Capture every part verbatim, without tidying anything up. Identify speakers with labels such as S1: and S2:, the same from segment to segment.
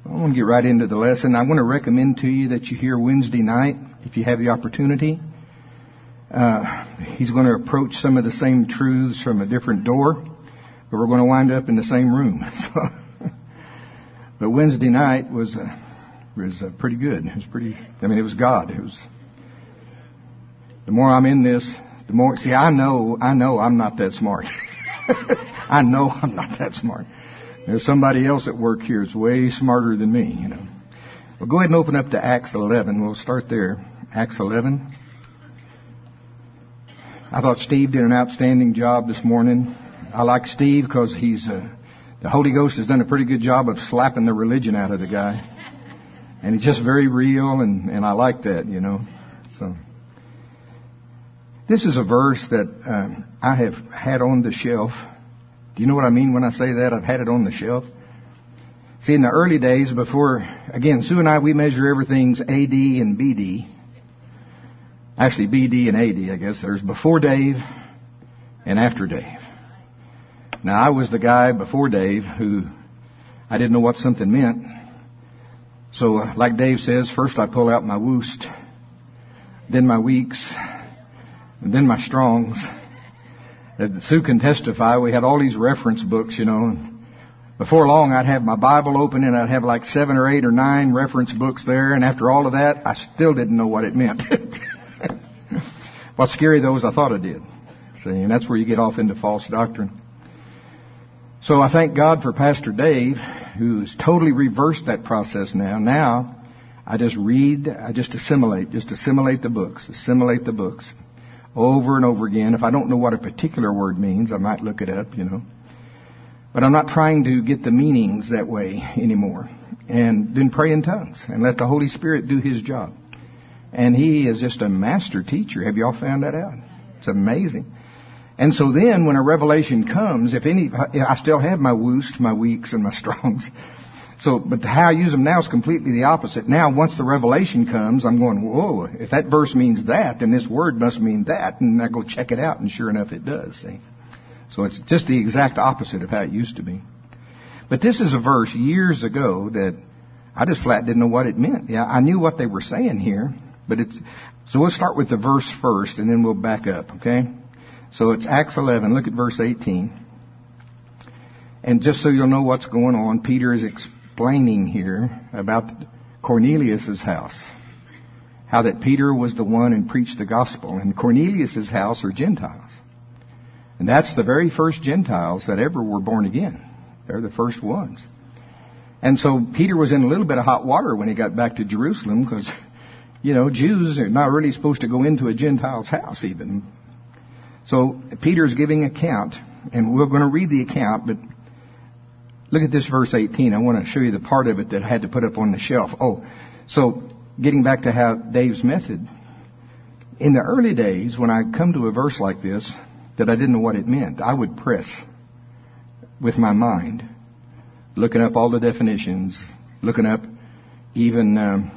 S1: I want to get right into the lesson. I want to recommend to you that you hear Wednesday night, if you have the opportunity. Uh, he's going to approach some of the same truths from a different door, but we're going to wind up in the same room. So, but Wednesday night was uh, was uh, pretty good. It was pretty. I mean, it was God. It was. The more I'm in this, the more. See, I know, I know, I'm not that smart. I know I'm not that smart. There's somebody else at work here is way smarter than me, you know. Well, go ahead and open up to Acts eleven. We'll start there. Acts eleven. I thought Steve did an outstanding job this morning. I like Steve because he's uh, the Holy Ghost has done a pretty good job of slapping the religion out of the guy, and he's just very real, and and I like that, you know. So this is a verse that um, I have had on the shelf. Do you know what I mean when I say that? I've had it on the shelf. See, in the early days before, again, Sue and I, we measure everything's A D and B D. Actually, B D and A D, I guess. There's before Dave and after Dave. Now, I was the guy before Dave who I didn't know what something meant. So, uh, like Dave says, first I pull out my Woost, then my Weeks, and then my Strongs. Sue can testify, we had all these reference books, you know. And before long, I'd have my Bible open and I'd have like seven or eight or nine reference books there. And after all of that, I still didn't know what it meant. What's scary, though, is I thought I did. See, and that's where you get off into false doctrine. So I thank God for Pastor Dave, who's totally reversed that process now. Now, I just read, I just assimilate, just assimilate the books, assimilate the books. Over and over again. If I don't know what a particular word means, I might look it up, you know. But I'm not trying to get the meanings that way anymore. And then pray in tongues and let the Holy Spirit do His job. And He is just a master teacher. Have y'all found that out? It's amazing. And so then when a revelation comes, if any, I still have my Woost, my Weeks, and my Strongs. So, but how I use them now is completely the opposite. Now, once the revelation comes, I'm going, whoa, if that verse means that, then this word must mean that. And I go check it out, and sure enough, it does, see. So it's just the exact opposite of how it used to be. But this is a verse years ago that I just flat didn't know what it meant. Yeah, I knew what they were saying here, but it's, so we'll start with the verse first, and then we'll back up, okay? So it's Acts eleven. Look at verse eighteen. And just so you'll know what's going on, Peter is explaining. Explaining here about Cornelius' house. How that Peter was the one and preached the gospel. And Cornelius' house are Gentiles. And that's the very first Gentiles that ever were born again. They're the first ones. And so Peter was in a little bit of hot water when he got back to Jerusalem because, you know, Jews are not really supposed to go into a Gentile's house even. So Peter's giving account, and we're going to read the account, but look at this verse eighteen. I want to show you the part of it that I had to put up on the shelf. Oh, so getting back to how Dave's method. In the early days, when I come to a verse like this that I didn't know what it meant, I would press with my mind, looking up all the definitions, looking up even, um,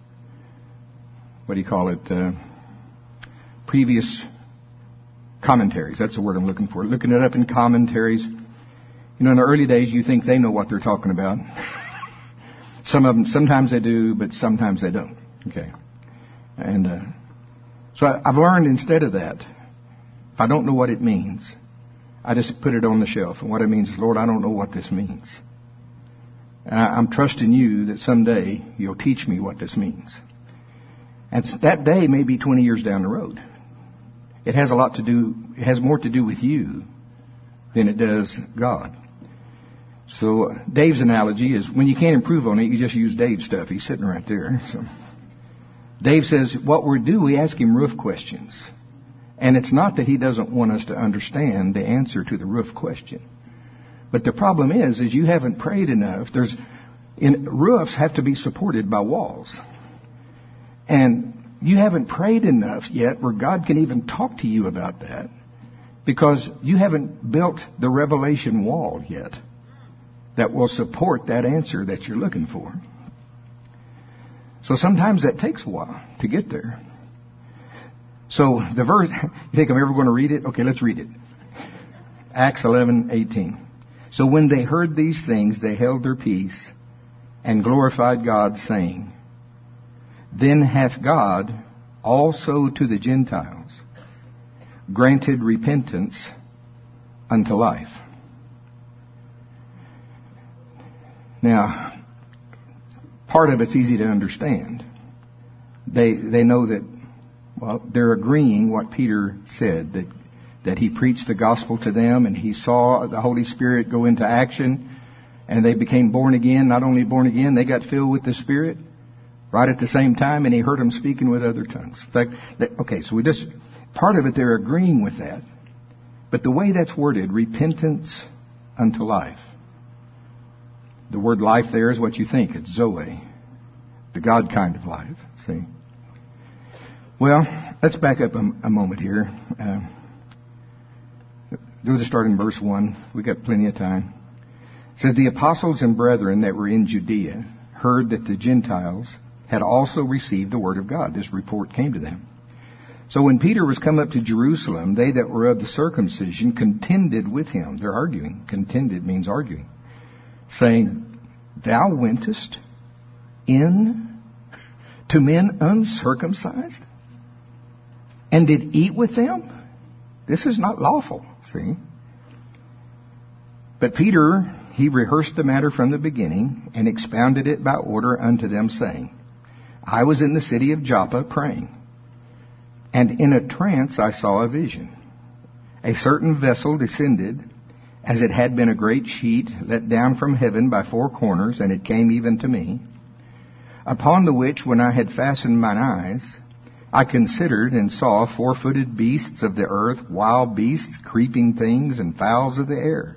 S1: what do you call it, uh, previous commentaries. That's the word I'm looking for. Looking it up in commentaries. You know, in the early days, you think they know what they're talking about. Some of them, sometimes they do, but sometimes they don't. Okay. And uh, so I, I've learned instead of that, if I don't know what it means, I just put it on the shelf. And what it means is, Lord, I don't know what this means. And I, I'm trusting you that someday you'll teach me what this means. And that day may be twenty years down the road. It has a lot to do, it has more to do with you than it does God. So Dave's analogy is when you can't improve on it, you just use Dave's stuff. He's sitting right there. So Dave says, what we do, we ask him roof questions. And it's not that he doesn't want us to understand the answer to the roof question. But the problem is, is you haven't prayed enough. There's, in, roofs have to be supported by walls. And you haven't prayed enough yet where God can even talk to you about that. Because you haven't built the revelation wall yet that will support that answer that you're looking for. So sometimes that takes a while to get there. So the verse, you think I'm ever going to read it? Okay, let's read it. Acts eleven eighteen. So when they heard these things, they held their peace and glorified God, saying, Then hath God also to the Gentiles granted repentance unto life. Now, part of it's easy to understand. They they know that, well, they're agreeing what Peter said, that that he preached the gospel to them and he saw the Holy Spirit go into action and they became born again. Not only born again, they got filled with the Spirit right at the same time, and he heard them speaking with other tongues. In fact, they, okay, so we just, part of it they're agreeing with that. But the way that's worded, repentance unto life. The word life there is what you think. It's Zoe, the God kind of life. See? Well, let's back up a, a moment here. Uh, we'll just start in verse one. We got plenty of time. It says, The apostles and brethren that were in Judea heard that the Gentiles had also received the word of God. This report came to them. So when Peter was come up to Jerusalem, they that were of the circumcision contended with him. They're arguing. Contended means arguing. Saying, Thou wentest in to men uncircumcised, and did eat with them? This is not lawful, see? But Peter, he rehearsed the matter from the beginning, and expounded it by order unto them, saying, I was in the city of Joppa praying, and in a trance I saw a vision. A certain vessel descended, as it had been a great sheet let down from heaven by four corners, and it came even to me, upon the which, when I had fastened mine eyes, I considered and saw four-footed beasts of the earth, wild beasts, creeping things, and fowls of the air.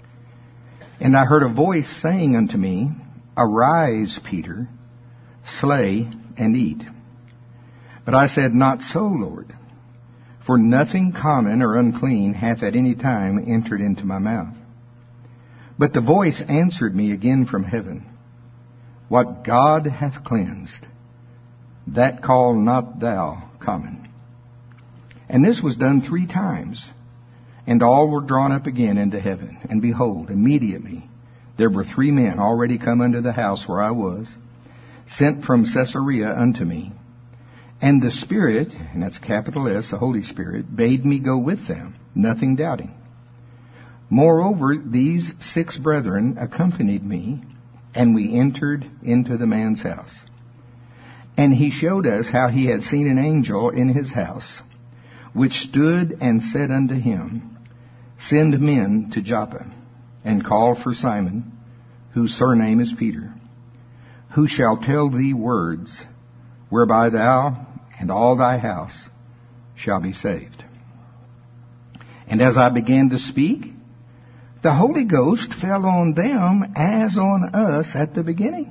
S1: And I heard a voice saying unto me, Arise, Peter, slay and eat. But I said, Not so, Lord, for nothing common or unclean hath at any time entered into my mouth. But the voice answered me again from heaven, What God hath cleansed, that call not thou common. And this was done three times, and all were drawn up again into heaven. And behold, immediately there were three men already come unto the house where I was, sent from Caesarea unto me. And the Spirit, and that's capital S, the Holy Spirit, bade me go with them, nothing doubting. Moreover, these six brethren accompanied me, and we entered into the man's house. And he showed us how he had seen an angel in his house, which stood and said unto him, Send men to Joppa, and call for Simon, whose surname is Peter, who shall tell thee words, whereby thou and all thy house shall be saved. And as I began to speak, the Holy Ghost fell on them as on us at the beginning.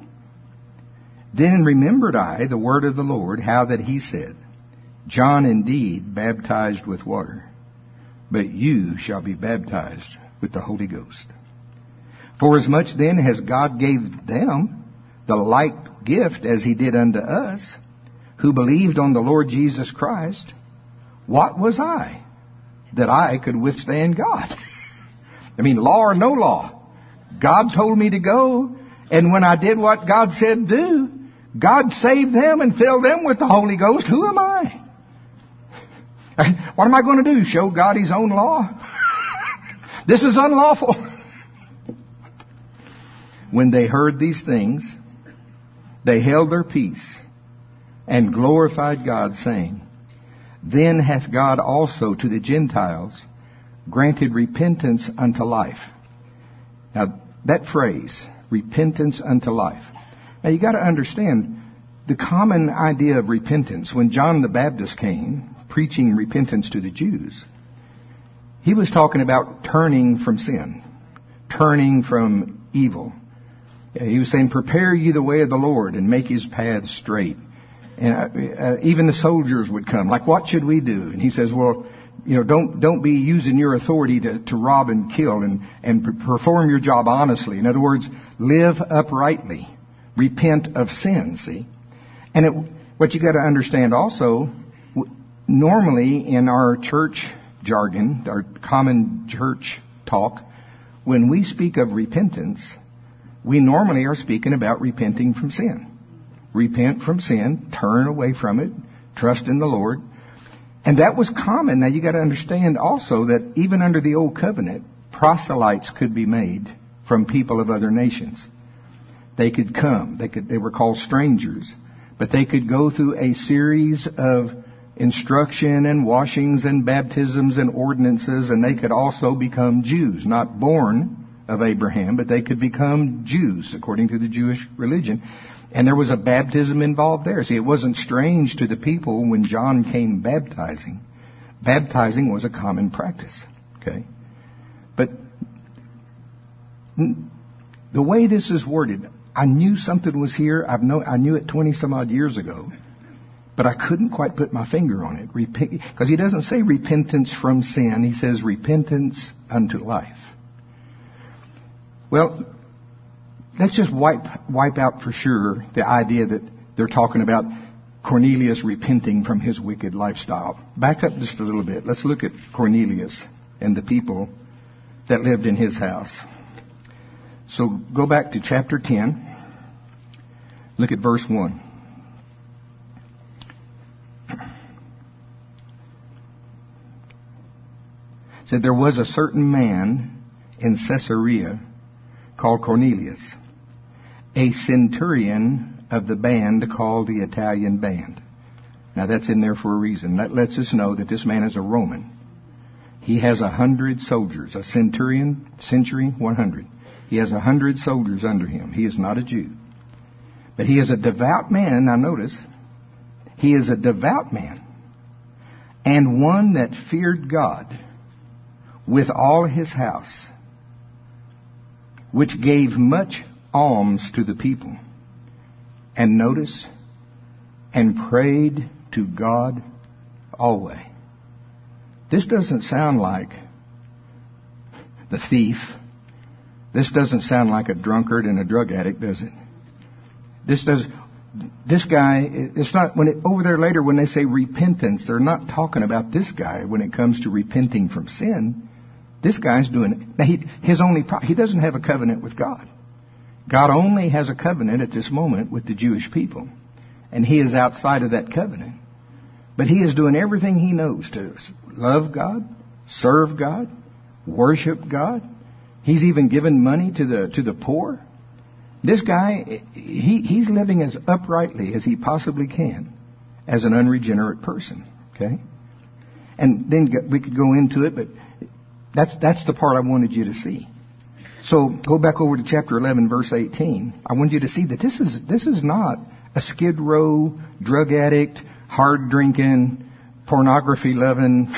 S1: Then remembered I the word of the Lord, how that he said, John indeed baptized with water, but you shall be baptized with the Holy Ghost. For as much then as God gave them the like gift as he did unto us, who believed on the Lord Jesus Christ, what was I, that I could withstand God? I mean, law or no law. God told me to go, and when I did what God said do, God saved them and filled them with the Holy Ghost. Who am I? What am I going to do? Show God his own law? This is unlawful. When they heard these things, they held their peace and glorified God, saying, Then hath God also to the Gentiles granted repentance unto life. Now, that phrase, repentance unto life. Now, you got to understand the common idea of repentance. When John the Baptist came, preaching repentance to the Jews, he was talking about turning from sin, turning from evil. He was saying, Prepare ye the way of the Lord and make his paths straight. And uh, uh, even the soldiers would come, like, what should we do? And he says, well, you know, don't don't be using your authority to, to rob and kill, and, and perform your job honestly. In other words, live uprightly. Repent of sin, see? And it, what you got to understand also, normally in our church jargon, our common church talk, when we speak of repentance, we normally are speaking about repenting from sin. Repent from sin, turn away from it, trust in the Lord. And that was common. Now you got to understand also that even under the Old Covenant, proselytes could be made from people of other nations. They could come. They could, they were called strangers. But they could go through a series of instruction and washings and baptisms and ordinances, and they could also become Jews, not born of Abraham, but they could become Jews according to the Jewish religion. And there was a baptism involved there. See, it wasn't strange to the people when John came baptizing. Baptizing was a common practice. Okay? But the way this is worded, I knew something was here. I've know, I knew it twenty some odd years ago. But I couldn't quite put my finger on it. Because he doesn't say repentance from sin. He says repentance unto life. Well, let's just wipe wipe out for sure the idea that they're talking about Cornelius repenting from his wicked lifestyle. Back up just a little bit. Let's look at Cornelius and the people that lived in his house. So go back to chapter ten. Look at verse one. It said, there was a certain man in Caesarea called Cornelius, a centurion of the band called the Italian band. Now that's in there for a reason. That lets us know that this man is a Roman. He has a hundred soldiers. A centurion, century, one hundred. He has a hundred soldiers under him. He is not a Jew. But he is a devout man. Now notice, he is a devout man and one that feared God with all his house, which gave much alms to the people. And notice, and prayed to God always. This doesn't sound like the thief. This doesn't sound like a drunkard and a drug addict, does it? This does. This guy, it's not, when it, over there later when they say repentance, they're not talking about this guy when it comes to repenting from sin. This guy's doing it. Now, he, his only, he doesn't have a covenant with God. God only has a covenant at this moment with the Jewish people. And he is outside of that covenant. But he is doing everything he knows to love God, serve God, worship God. He's even given money to the, to the poor. This guy, he, he's living as uprightly as he possibly can as an unregenerate person. Okay? And then we could go into it, but that's, that's the part I wanted you to see. So go back over to chapter eleven, verse eighteen. I want you to see that this is, this is not a Skid Row, drug addict, hard drinking, pornography loving,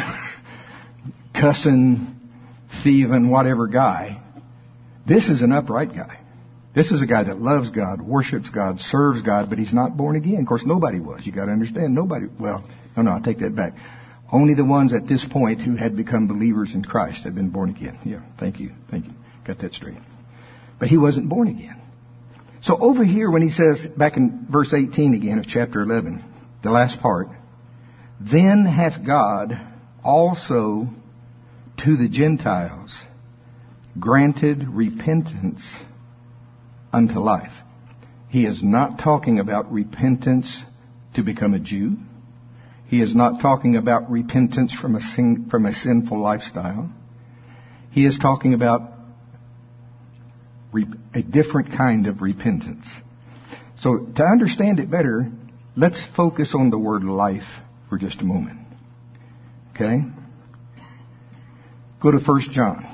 S1: cussing, thieving, whatever guy. This is an upright guy. This is a guy that loves God, worships God, serves God, but he's not born again. Of course, nobody was. You got to understand, nobody. Well, no, no, I'll take that back. Only the ones at this point who had become believers in Christ had been born again. Yeah, thank you, thank you. Got that straight. But he wasn't born again. So over here, when he says, back in verse eighteen again of chapter eleven, the last part, then hath God also to the Gentiles granted repentance unto life. He is not talking about repentance to become a Jew. He is not talking about repentance from a sin, from a sinful lifestyle. He is talking about re, a different kind of repentance. So to understand it better, let's focus on the word life for just a moment. Okay? Go to First John,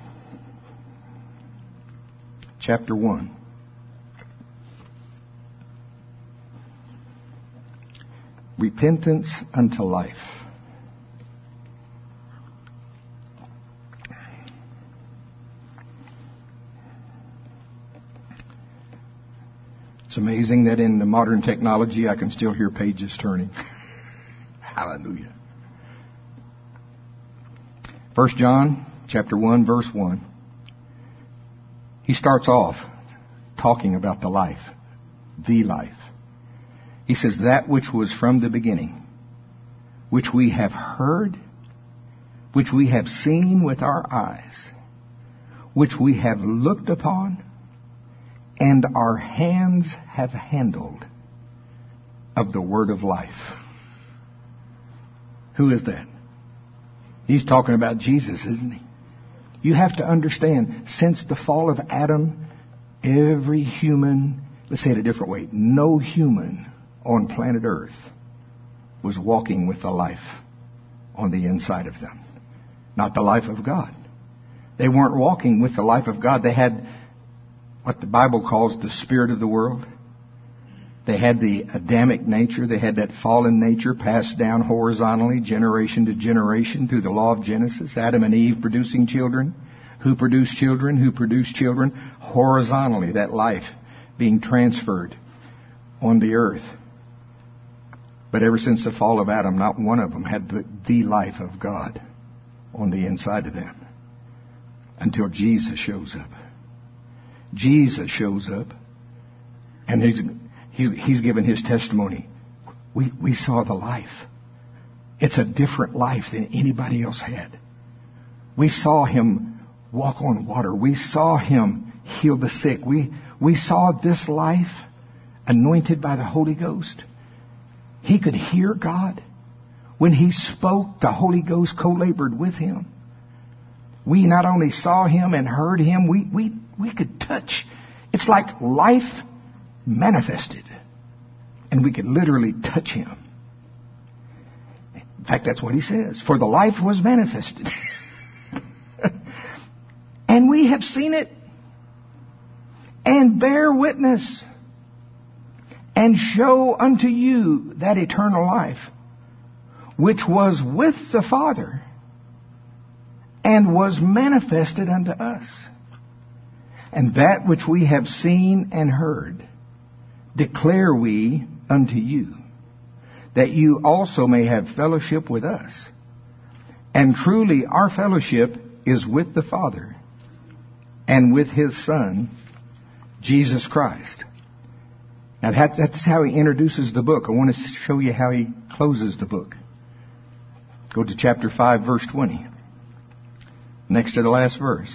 S1: chapter one. Repentance unto life. It's amazing that in the modern technology I can still hear pages turning. Hallelujah. First John chapter one, verse one. He starts off talking about the life, the life. He says, that which was from the beginning, which we have heard, which we have seen with our eyes, which we have looked upon, and our hands have handled of the word of life. Who is that? He's talking about Jesus, isn't he? You have to understand, since the fall of Adam, every human, let's say it a different way, no human on planet Earth was walking with the life on the inside of them. Not the life of God. They weren't walking with the life of God. They had what the Bible calls the spirit of the world. They had the Adamic nature. They had that fallen nature passed down horizontally, generation to generation, through the law of Genesis. Adam and Eve producing children. Who produced children? Who produced children? Horizontally, that life being transferred on the earth. But ever since the fall of Adam, not one of them had the, the life of God on the inside of them. Until Jesus shows up. Jesus shows up, and he's he, he's given his testimony. We we saw the life. It's a different life than anybody else had. We saw him walk on water. We saw him heal the sick. We we saw this life anointed by the Holy Ghost. He could hear God. When he spoke, the Holy Ghost co-labored with him. We not only saw him and heard him, we, we, we could touch. It's like life manifested. And we could literally touch him. In fact, that's what he says. For the life was manifested. And we have seen it. And bear witness. And show unto you that eternal life, which was with the Father, and was manifested unto us. And that which we have seen and heard, declare we unto you, that you also may have fellowship with us. And truly our fellowship is with the Father, and with his Son, Jesus Christ. Now that, that's how he introduces the book. I want to show you how he closes the book. Go to chapter five, verse twenty. Next to the last verse.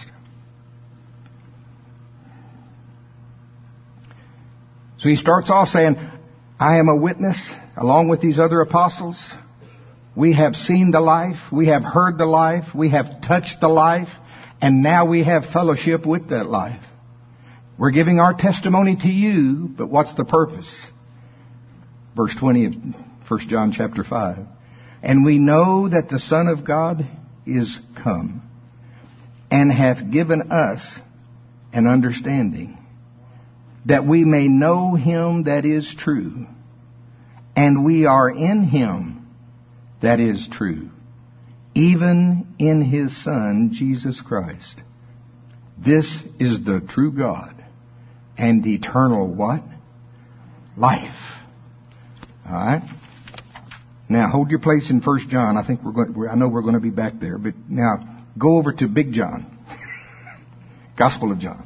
S1: So he starts off saying, I am a witness, along with these other apostles. We have seen the life. We have heard the life. We have touched the life. And now we have fellowship with that life. We're giving our testimony to you, but what's the purpose? Verse twenty of First John chapter five. And we know that the Son of God is come, and hath given us an understanding, that we may know him that is true, and we are in him that is true, even in his Son, Jesus Christ. This is the true God and eternal what? Life. All right. Now hold your place in First John. I think we're going. I know we're going to be back there, but now go over to Big John, Gospel of John.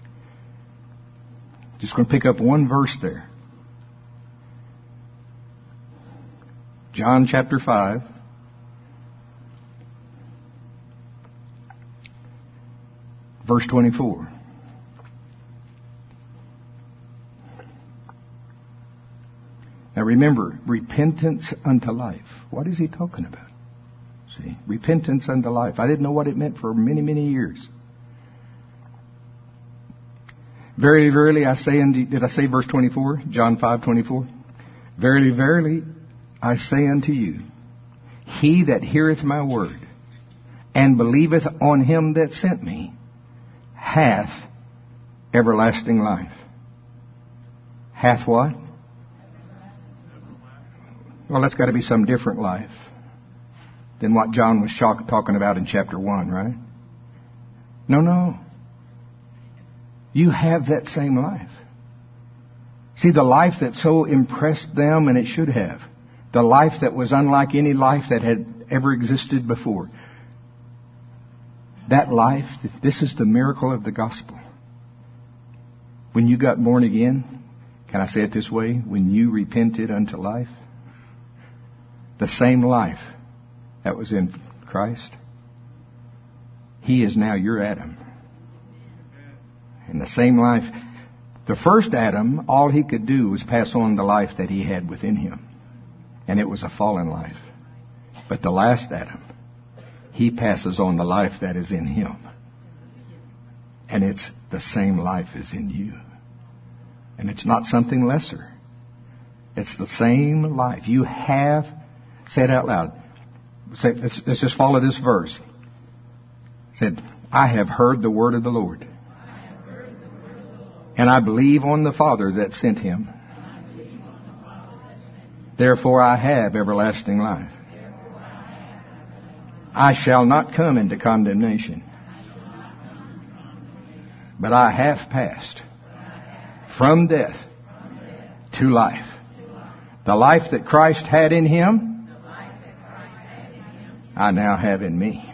S1: Just going to pick up one verse there. John chapter five. Verse twenty-four. Now remember, repentance unto life. What is he talking about? See, repentance unto life. I didn't know what it meant for many, many years. Verily, verily, I say unto you, did I say verse twenty-four? John five twenty-four. Verily, verily, I say unto you, he that heareth my word, and believeth on him that sent me, hath everlasting life. Hath what? Well, that's got to be some different life than what John was talking about in chapter one, right? No, no. You have that same life. See, the life that so impressed them, and it should have. The life that was unlike any life that had ever existed before. That life, this is the miracle of the gospel. When you got born again, can I say it this way? When you repented unto life, the same life that was in Christ, he is now your Adam. And the same life, The first Adam, all he could do was pass on the life that he had within him. And it was a fallen life. But the last Adam, he passes on the life that is in him. And it's the same life as in you. And it's not something lesser. It's the same life. You have, say it out loud. Say, let's, let's just follow this verse. Said, I have heard the word of the Lord. And I believe on the Father that sent him. Therefore I have everlasting life. I shall not come into condemnation, but I have passed from death to life. The life that Christ had in him, I now have in me.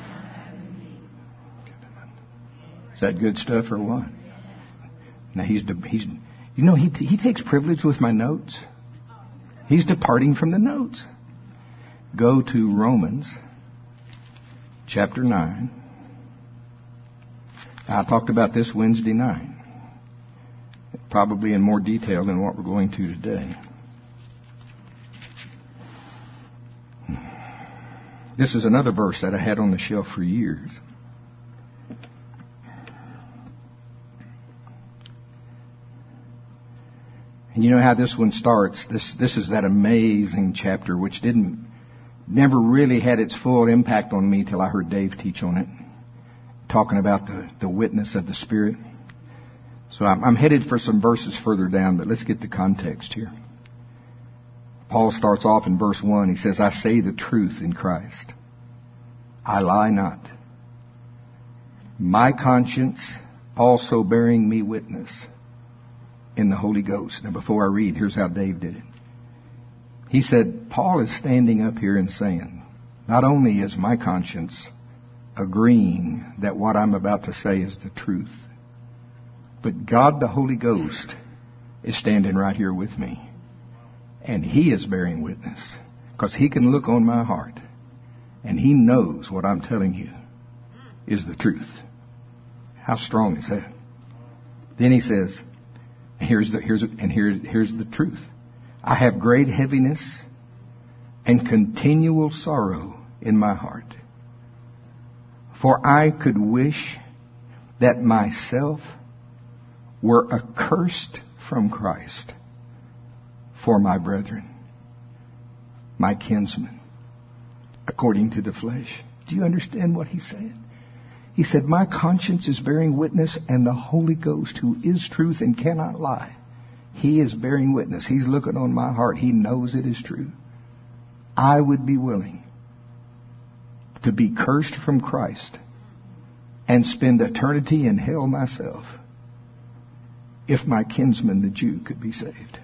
S1: Is that good stuff or what? Now he's, he's you know, he, he takes privilege with my notes. He's departing from the notes. Go to Romans chapter nine. I talked about this Wednesday night, probably in more detail than what we're going to today. This is another verse that I had on the shelf for years. And you know how this one starts. This this is that amazing chapter which didn't never really had its full impact on me till I heard Dave teach on it, talking about the, the witness of the Spirit. So I'm, I'm headed for some verses further down, but let's get the context here. Paul starts off in verse one. He says, I say the truth in Christ. I lie not. My conscience also bearing me witness in the Holy Ghost. Now before I read, here's how Dave did it. He said, Paul is standing up here and saying, not only is my conscience agreeing that what I'm about to say is the truth, but God the Holy Ghost is standing right here with me. And he is bearing witness, because he can look on my heart and he knows what I'm telling you is the truth. How strong is that? Then he says, here's the, here's, and here, here's the truth. I have great heaviness and continual sorrow in my heart. For I could wish that myself were accursed from Christ for my brethren, my kinsmen, according to the flesh. Do you understand what he said? He said, my conscience is bearing witness, and the Holy Ghost, who is truth and cannot lie, he is bearing witness. He's looking on my heart. He knows it is true. I would be willing to be cursed from Christ and spend eternity in hell myself if my kinsman, the Jew, could be saved.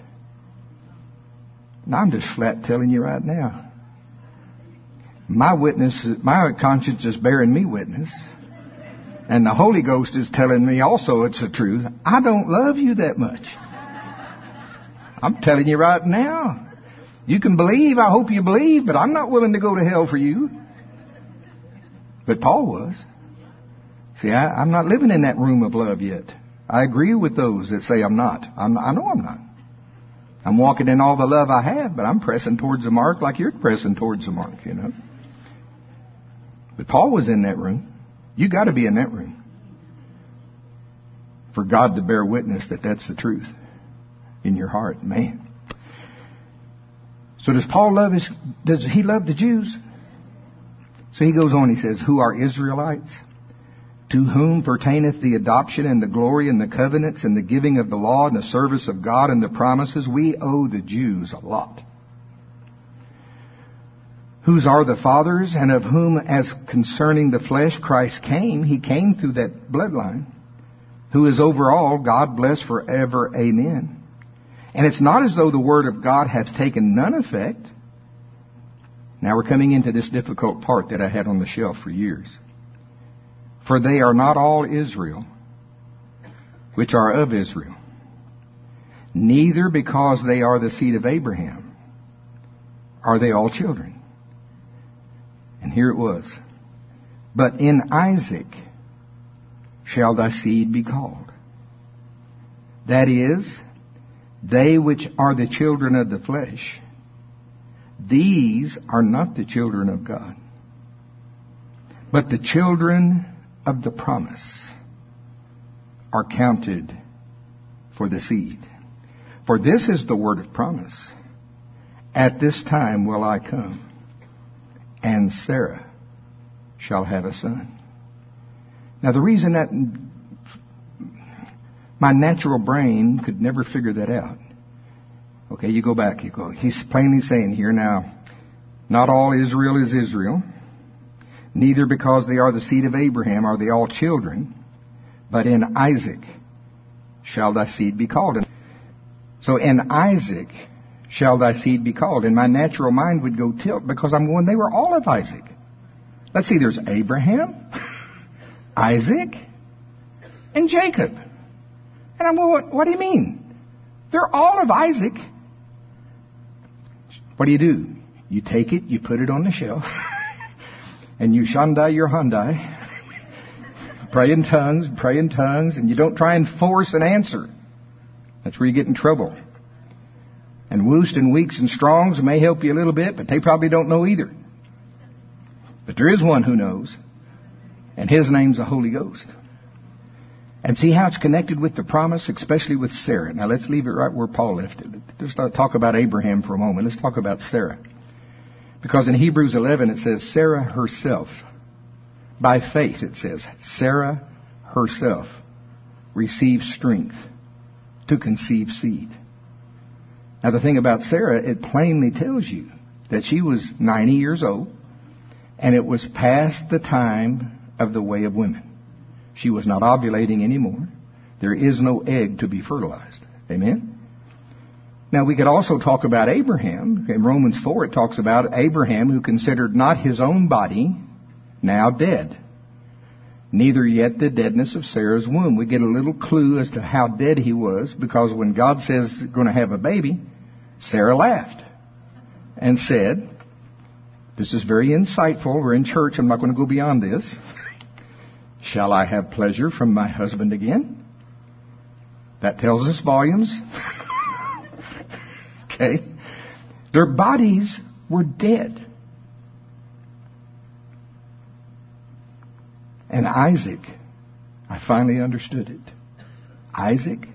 S1: Now, I'm just flat telling you right now. My witness, my conscience is bearing me witness. And the Holy Ghost is telling me also it's the truth. I don't love you that much. I'm telling you right now. You can believe, I hope you believe, but I'm not willing to go to hell for you. But Paul was. See, I, I'm not living in that room of love yet. I agree with those that say I'm not. I'm, I know I'm not. I'm walking in all the love I have, but I'm pressing towards the mark like you're pressing towards the mark, you know. But Paul was in that room. You got to be in that room for God to bear witness that that's the truth in your heart, man. So does Paul love his, does he love the Jews? So he goes on, he says, who are Israelites, to whom pertaineth the adoption and the glory and the covenants and the giving of the law and the service of God and the promises. We owe the Jews a lot. Whose are the fathers, and of whom, as concerning the flesh, Christ came. He came through that bloodline. Who is over all, God bless forever. Amen. And it's not as though the word of God hath taken none effect. Now we're coming into this difficult part that I had on the shelf for years. For they are not all Israel, which are of Israel. Neither because they are the seed of Abraham are they all children. And here it was. But in Isaac shall thy seed be called. That is, they which are the children of the flesh, these are not the children of God, but the children of the promise are counted for the seed. For this is the word of promise. At this time will I come, and Sarah shall have a son. Now the reason that my natural brain could never figure that out. Okay, you go back, you go. He's plainly saying here now, not all Israel is Israel, neither because they are the seed of Abraham are they all children, but in Isaac shall thy seed be called. So in Isaac shall thy seed be called. And my natural mind would go tilt because I'm going, they were all of Isaac. Let's see, there's Abraham, Isaac, and Jacob. And I'm going, what do you mean? They're all of Isaac. What do you do? You take it, you put it on the shelf, and you Shandai your Hyundai, pray in tongues, pray in tongues, and you don't try and force an answer. That's where you get in trouble. And Woost and Weeks and Strongs may help you a little bit, but they probably don't know either. But there is one who knows, and his name's the Holy Ghost. And see how it's connected with the promise, especially with Sarah. Now let's leave it right where Paul left it. Let's not talk about Abraham for a moment. Let's talk about Sarah. Because in Hebrews eleven it says, Sarah herself, by faith it says, Sarah herself received strength to conceive seed. Now the thing about Sarah, it plainly tells you that she was ninety years old, and it was past the time of the way of women. She was not ovulating anymore. There is no egg to be fertilized. Amen? Now we could also talk about Abraham. In Romans four it talks about Abraham who considered not his own body now dead, neither yet the deadness of Sarah's womb. We get a little clue as to how dead he was, because when God says going to have a baby, Sarah laughed and said, this is very insightful. We're in church. I'm not going to go beyond this. Shall I have pleasure from my husband again? That tells us volumes. Okay. Their bodies were dead. And Isaac, I finally understood it. Isaac?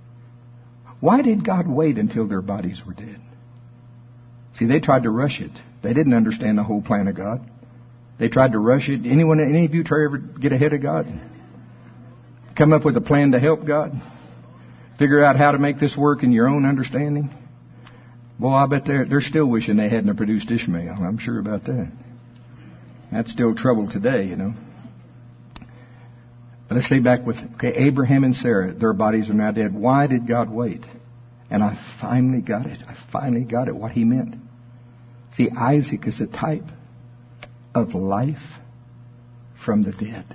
S1: Why did God wait until their bodies were dead? See, they tried to rush it. They didn't understand the whole plan of God. They tried to rush it. Anyone, any of you try ever get ahead of God? Come up with a plan to help God? Figure out how to make this work in your own understanding? Boy, I bet they're, they're still wishing they hadn't produced Ishmael. I'm sure about that. That's still trouble today, you know. But let's stay back with, okay, Abraham and Sarah, their bodies are now dead. Why did God wait? And I finally got it. I finally got it, what he meant. See, Isaac is a type of life from the dead.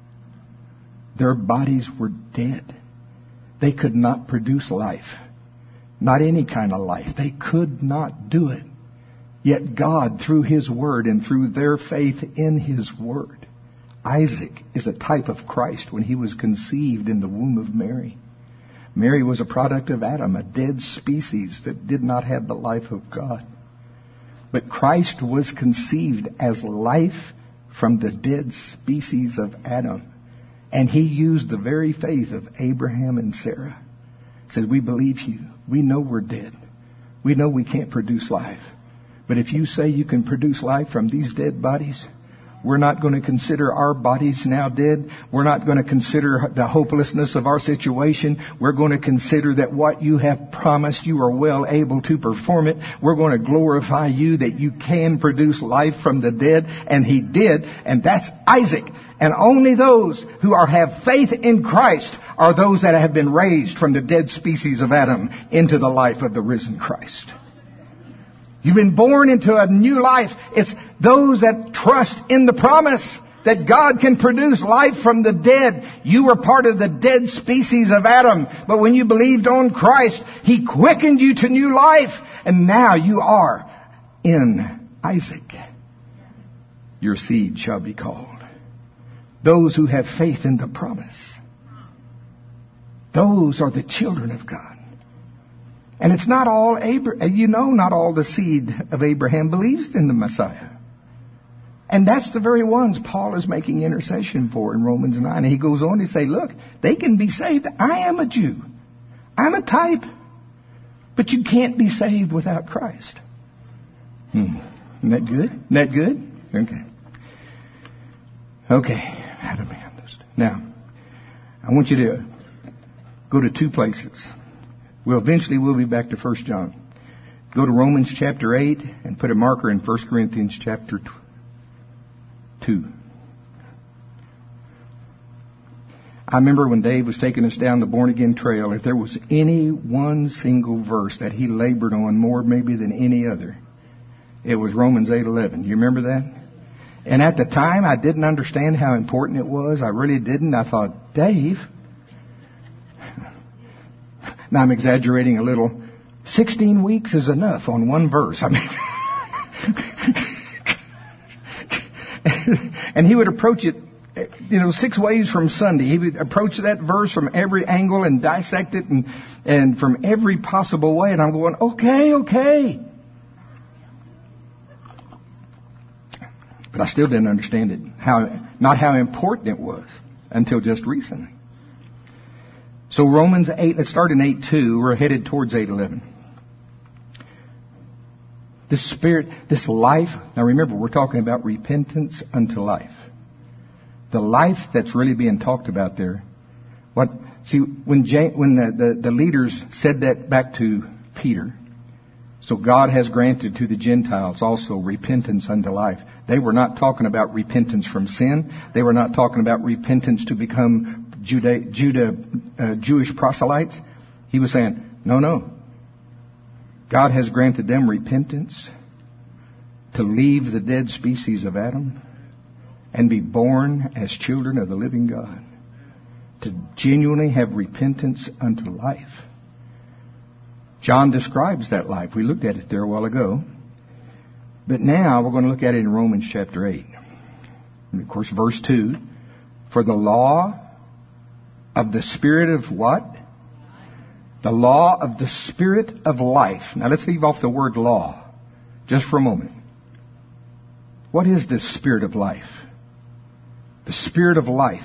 S1: Their bodies were dead. They could not produce life. Not any kind of life. They could not do it. Yet God, through his word and through their faith in his word, Isaac is a type of Christ when he was conceived in the womb of Mary. Mary was a product of Adam, a dead species that did not have the life of God. But Christ was conceived as life from the dead species of Adam. And he used the very faith of Abraham and Sarah. He said, we believe you. We know we're dead. We know we can't produce life. But if you say you can produce life from these dead bodies, we're not going to consider our bodies now dead. We're not going to consider the hopelessness of our situation. We're going to consider that what you have promised, you are well able to perform it. We're going to glorify you that you can produce life from the dead. And he did. And that's Isaac. And only those who are have faith in Christ are those that have been raised from the dead species of Adam into the life of the risen Christ. You've been born into a new life. It's those that trust in the promise that God can produce life from the dead. You were part of the dead species of Adam. But when you believed on Christ, he quickened you to new life. And now you are in Isaac. Your seed shall be called. Those who have faith in the promise. Those are the children of God. And it's not all Abraham, you know, not all the seed of Abraham believes in the Messiah. And that's the very ones Paul is making intercession for in Romans nine. And he goes on to say, look, they can be saved. I am a Jew. I'm a type. But you can't be saved without Christ. Hmm. Isn't that good? Isn't that good? Okay. Okay. How do we have this? Now, I want you to go to two places. Well, eventually we'll be back to First John. Go to Romans chapter eight and put a marker in First Corinthians chapter two. I remember when Dave was taking us down the born-again trail, if there was any one single verse that he labored on more maybe than any other, it was Romans eight eleven. You remember that? And at the time, I didn't understand how important it was. I really didn't. I thought, Dave, now I'm exaggerating a little, sixteen weeks is enough on one verse. I mean, and he would approach it, you know, six ways from Sunday. He would approach that verse from every angle and dissect it and, and from every possible way. And I'm going, okay, okay. But I still didn't understand it, how not how important it was until just recently. So Romans eight, let's start in eight two. We're headed towards eight eleven. This spirit, this life. Now remember, we're talking about repentance unto life. The life that's really being talked about there. What? See, when James, when the, the, the leaders said that back to Peter, so God has granted to the Gentiles also repentance unto life. They were not talking about repentance from sin. They were not talking about repentance to become Judah, Judah uh, Jewish proselytes. He was saying, no, no. God has granted them repentance to leave the dead species of Adam and be born as children of the living God. To genuinely have repentance unto life. John describes that life. We looked at it there a while ago. But now we're going to look at it in Romans chapter eight. And of course, verse two. For the law of the Spirit of what? The law of the Spirit of life. Now let's leave off the word law just for a moment. What is this Spirit of life? The Spirit of life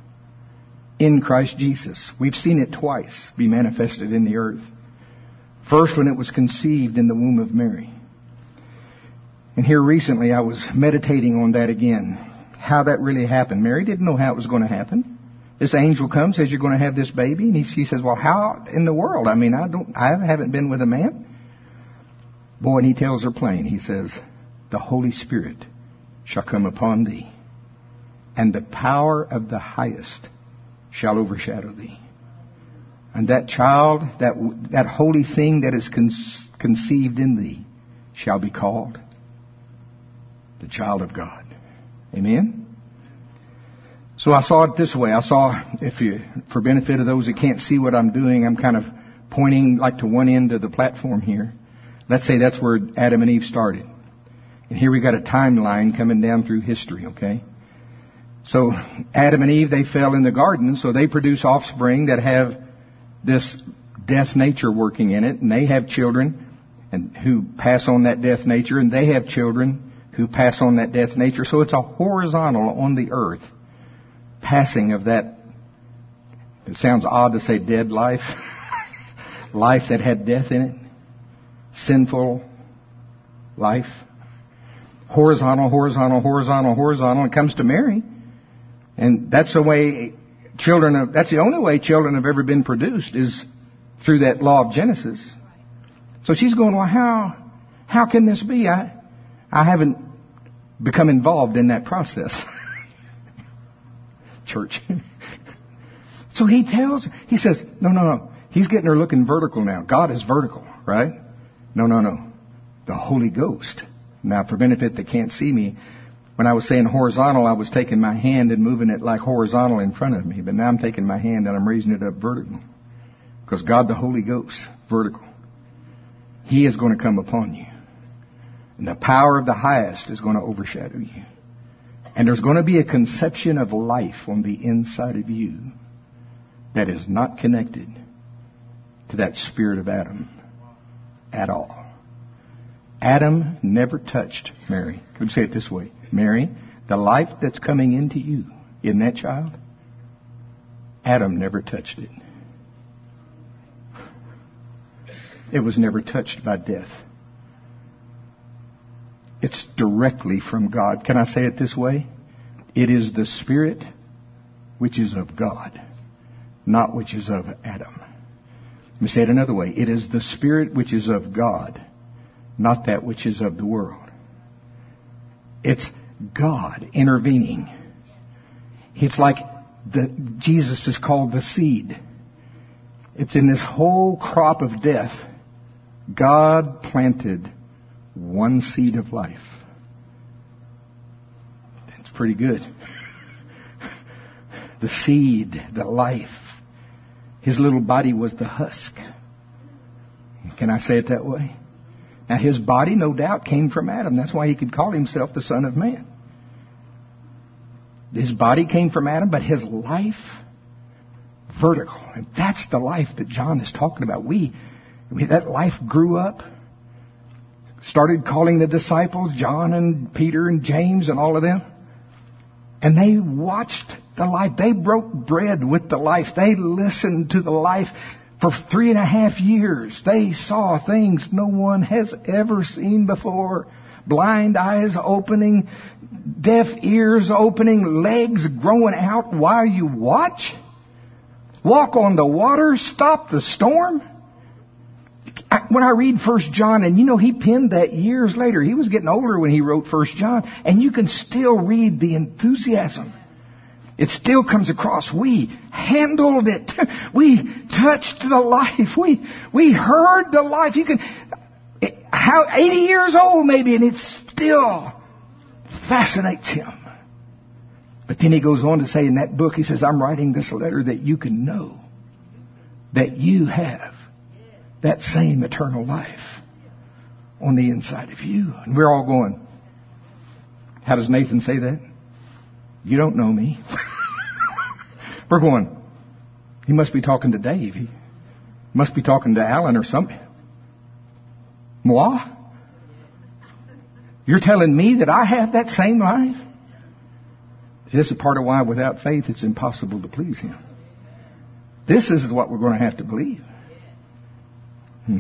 S1: in Christ Jesus. We've seen it twice be manifested in the earth. First, when it was conceived in the womb of Mary. And here recently I was meditating on that again. How that really happened. Mary didn't know how it was going to happen. This angel comes, says you're going to have this baby. And he, she says, well, how in the world? I mean, I don't, I haven't been with a man. Boy, and he tells her plain. He says, the Holy Spirit shall come upon thee. And the power of the highest shall overshadow thee. And that child, that that holy thing that is con- conceived in thee, shall be called the child of God. Amen? So I saw it this way. I saw, if you, for benefit of those that can't see what I'm doing, I'm kind of pointing like to one end of the platform here. Let's say that's where Adam and Eve started. And here we got a timeline coming down through history, okay? So Adam and Eve, they fell in the garden, so they produce offspring that have this death nature working in it, and they have children and who pass on that death nature, and they have children who pass on that death nature. So it's a horizontal on the earth passing of that. It sounds odd to say dead life. Life that had death in it. Sinful life. Horizontal, horizontal, horizontal, horizontal. It comes to Mary. And that's the way children of, that's the only way children have ever been produced is through that law of Genesis. So she's going, well, how, how can this be? I, I haven't become involved in that process. Church. So he tells, he says, no, no, no. He's getting her looking vertical now. God is vertical, right? No, no, no. The Holy Ghost. Now, for benefit that can't see me, when I was saying horizontal, I was taking my hand and moving it like horizontal in front of me. But now I'm taking my hand and I'm raising it up vertical. Because God, the Holy Ghost, vertical. He is going to come upon you. And the power of the highest is going to overshadow you. And there's going to be a conception of life on the inside of you that is not connected to that spirit of Adam at all. Adam never touched Mary. Could say it this way. Mary, the life that's coming into you in that child, Adam never touched it. It was never touched by death. It's directly from God. Can I say it this way? It is the spirit which is of God, not which is of Adam. Let me say it another way. It is the spirit which is of God, not that which is of the world. It's God intervening. It's like the, Jesus is called the seed. It's in this whole crop of death, God planted one seed of life. That's pretty good. The seed, the life. His little body was the husk. Can I say it that way? Now his body, no doubt, came from Adam. That's why he could call himself the Son of Man. His body came from Adam, but his life, vertical. And that's the life that John is talking about. We, we that life grew up, started calling the disciples, John and Peter and James and all of them. And they watched the life. They broke bread with the life. They listened to the life for three and a half years. They saw things no one has ever seen before. Blind eyes opening, deaf ears opening, legs growing out while you watch. Walk on the water, stop the storm. When I read First John, and you know, he penned that years later. He was getting older when he wrote First John, and you can still read the enthusiasm. It still comes across. We handled it. We touched the life. We we heard the life. You can, how eighty years old maybe, and it still fascinates him. But then he goes on to say in that book, he says, I'm writing this letter that you can know that you have that same eternal life on the inside of you. And we're all going, how does Nathan say that? You don't know me. We're going, he must be talking to Dave. He must be talking to Alan or something. Moi? You're telling me that I have that same life? This is part of why without faith it's impossible to please Him. This is what we're going to have to believe. Hmm.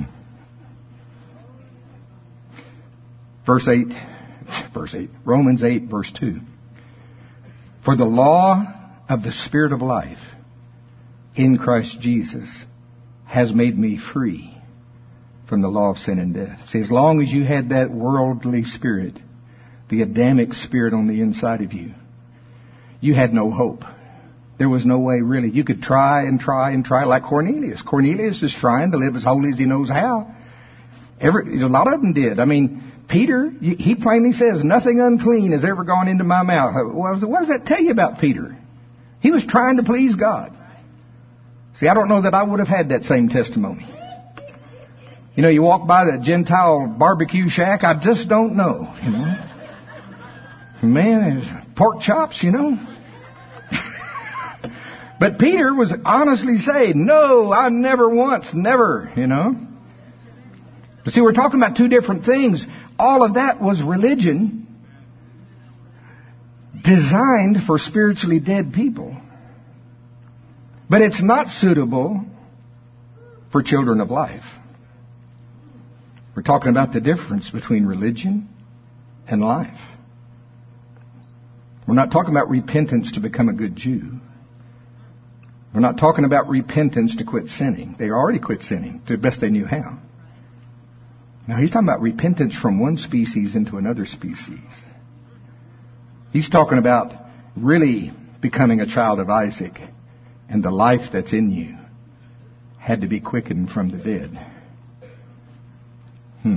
S1: Verse eight, verse eight, Romans eight, verse two. For the law of the Spirit of life in Christ Jesus has made me free from the law of sin and death. See, as long as you had that worldly spirit, the Adamic spirit on the inside of you, you had no hope. There was no way really. You could try and try and try like Cornelius. Cornelius is trying to live as holy as he knows how. Every, a lot of them did. I mean, Peter, he plainly says, nothing unclean has ever gone into my mouth. What does that tell you about Peter? He was trying to please God. See, I don't know that I would have had that same testimony. You know, you walk by the Gentile barbecue shack, I just don't know, you know. Man, there's pork chops, you know. But Peter was honestly saying, no, I never once, never, you know. But see, we're talking about two different things. All of that was religion designed for spiritually dead people. But it's not suitable for children of life. We're talking about the difference between religion and life. We're not talking about repentance to become a good Jew. We're not talking about repentance to quit sinning. They already quit sinning to the best they knew how. Now he's talking about repentance from one species into another species. He's talking about really becoming a child of Isaac, and the life that's in you had to be quickened from the dead. Hmm.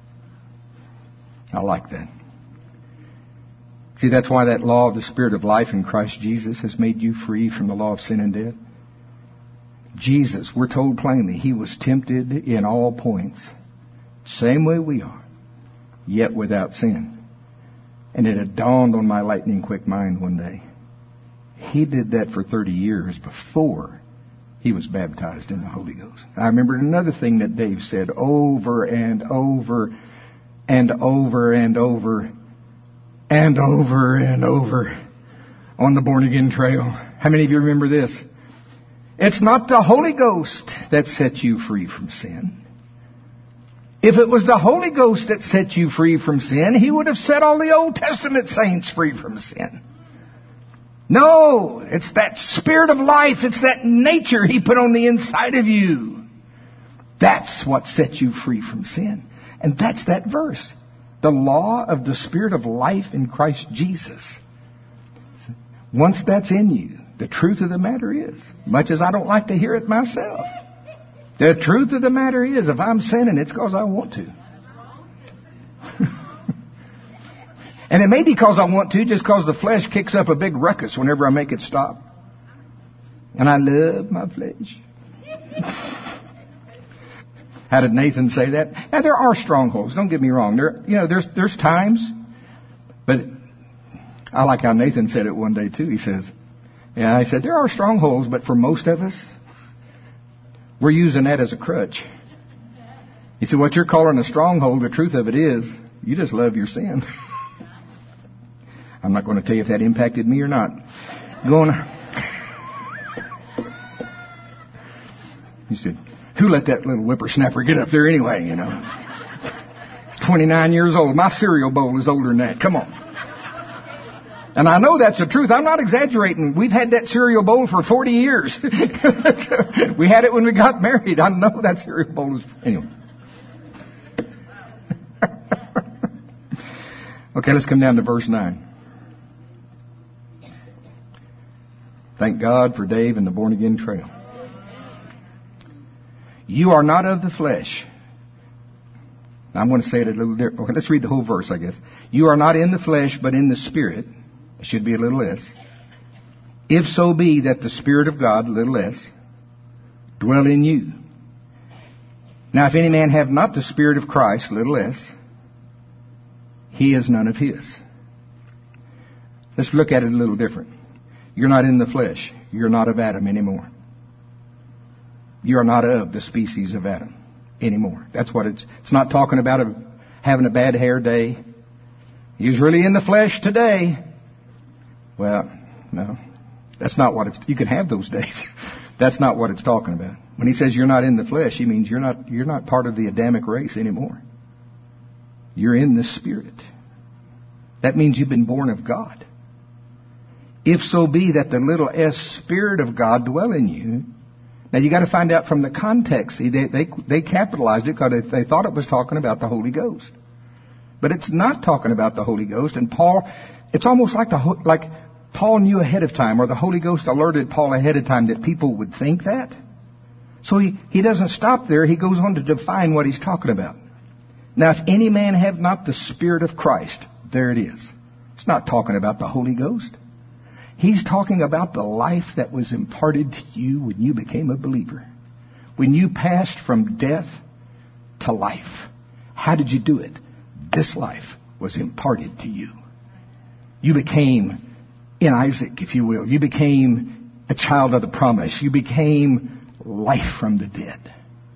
S1: I like that. See, that's why that law of the Spirit of life in Christ Jesus has made you free from the law of sin and death. Jesus, we're told plainly, He was tempted in all points, same way we are, yet without sin. And it had dawned on my lightning quick mind one day. He did that for thirty years before He was baptized in the Holy Ghost. I remember another thing that Dave said over and over and over and over and over and over on the Born Again Trail. How many of you remember this? It's not the Holy Ghost that sets you free from sin. If it was the Holy Ghost that set you free from sin, He would have set all the Old Testament saints free from sin. No, it's that Spirit of life. It's that nature He put on the inside of you. That's what sets you free from sin. And that's that verse. The law of the Spirit of life in Christ Jesus. Once that's in you, the truth of the matter is, much as I don't like to hear it myself, the truth of the matter is, if I'm sinning, it's because I want to. And it may be because I want to, just because the flesh kicks up a big ruckus whenever I make it stop. And I love my flesh. How did Nathan say that? Now, there are strongholds. Don't get me wrong. There, you know, there's there's times, but I like how Nathan said it one day too. He says, "Yeah," I said, there are strongholds, but for most of us, we're using that as a crutch." He said, "What you're calling a stronghold, the truth of it is, you just love your sin." I'm not going to tell you if that impacted me or not. Going. He said, "Who let that little whippersnapper get up there anyway, you know? He's twenty-nine years old. My cereal bowl is older than that. Come on." And I know that's the truth. I'm not exaggerating. We've had that cereal bowl for forty years. We had it when we got married. I know that cereal bowl is... Anyway. Okay, let's come down to verse nine. Thank God for Dave and the Born Again Trail. You are not of the flesh. Now, I'm going to say it a little different. Okay, let's read the whole verse, I guess. You are not in the flesh, but in the Spirit. It should be a little less. If so be that the Spirit of God, a little less, dwell in you. Now, if any man have not the Spirit of Christ, a little less, he is none of his. Let's look at it a little different. You're not in the flesh. You're not of Adam anymore. You're not of the species of Adam anymore. That's what it's... It's not talking about a, having a bad hair day. He's really in the flesh today. Well, no. That's not what it's... You can have those days. That's not what it's talking about. When he says you're not in the flesh, he means you're not, you're not part of the Adamic race anymore. You're in the Spirit. That means you've been born of God. If so be that the little s Spirit of God dwell in you. Now you got to find out from the context. See, they, they, they capitalized it because they thought it was talking about the Holy Ghost. But it's not talking about the Holy Ghost. And Paul, it's almost like the, like Paul knew ahead of time, or the Holy Ghost alerted Paul ahead of time that people would think that. So he, he doesn't stop there. He goes on to define what he's talking about. Now, if any man have not the Spirit of Christ, there it is. It's not talking about the Holy Ghost. He's talking about the life that was imparted to you when you became a believer. When you passed from death to life. How did you do it? This life was imparted to you. You became, in Isaac, if you will, you became a child of the promise. You became life from the dead.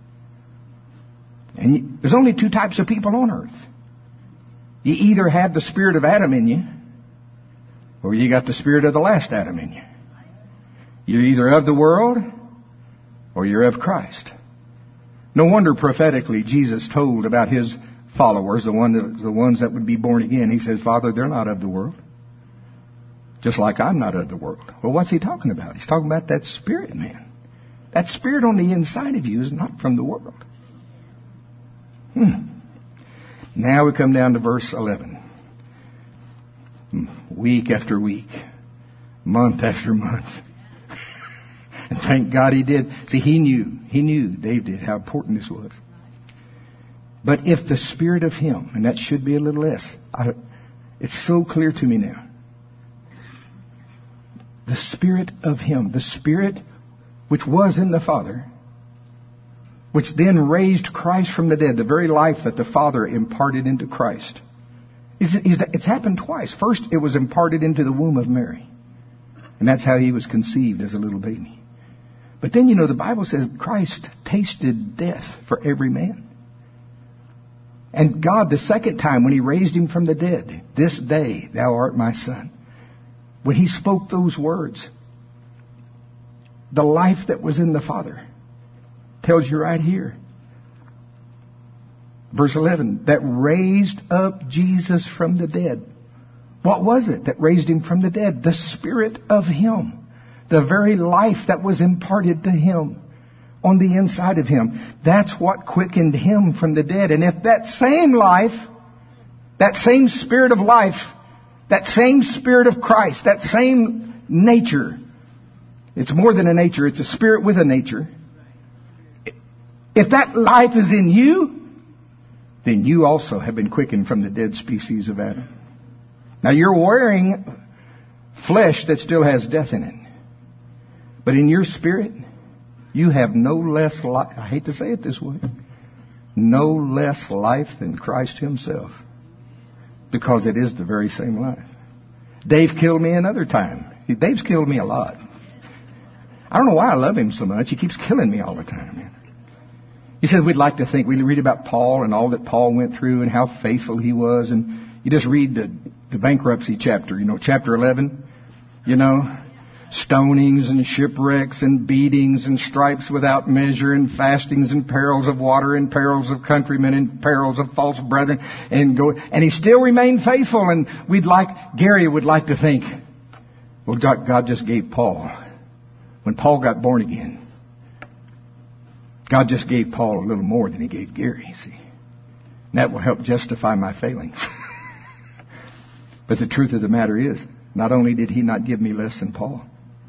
S1: And you, there's only two types of people on earth. You either have the spirit of Adam in you, or you got the spirit of the last Adam in you. You're either of the world, or you're of Christ. No wonder prophetically Jesus told about his followers, the, one that, the ones that would be born again. He says, Father, they're not of the world. Just like I'm not of the world. Well, what's he talking about? He's talking about that spirit, man. That spirit on the inside of you is not from the world. Hmm. Now we come down to verse eleven. Week after week. Month after month. And thank God he did. See, he knew. He knew, Dave did, how important this was. But if the Spirit of Him, and that should be a little less, I, it's so clear to me now. The Spirit of Him, the Spirit which was in the Father, which then raised Christ from the dead, the very life that the Father imparted into Christ. It's happened twice. First, it was imparted into the womb of Mary. And that's how He was conceived as a little baby. But then, you know, the Bible says Christ tasted death for every man. And God, the second time when He raised Him from the dead, this day thou art my Son. When He spoke those words, the life that was in the Father tells you right here. Verse eleven, that raised up Jesus from the dead. What was it that raised Him from the dead? The Spirit of Him. The very life that was imparted to Him on the inside of Him. That's what quickened Him from the dead. And if that same life, that same Spirit of life, that same Spirit of Christ, that same nature, it's more than a nature, it's a spirit with a nature. If that life is in you, then you also have been quickened from the dead species of Adam. Now you're wearing flesh that still has death in it. But in your spirit, you have no less life. I hate to say it this way. No less life than Christ Himself. Because it is the very same life. Dave killed me another time. Dave's killed me a lot. I don't know why I love him so much. He keeps killing me all the time. He said we'd like to think, we read about Paul and all that Paul went through and how faithful he was. And you just read the, the bankruptcy chapter, you know, chapter eleven, you know. Stonings and shipwrecks and beatings and stripes without measure and fastings and perils of water and perils of countrymen and perils of false brethren and go, and he still remained faithful. And we'd like, Gary would like to think, well, God just gave Paul, when Paul got born again, God just gave Paul a little more than He gave Gary, see. And that will help justify my failings. But the truth of the matter is, not only did He not give me less than Paul,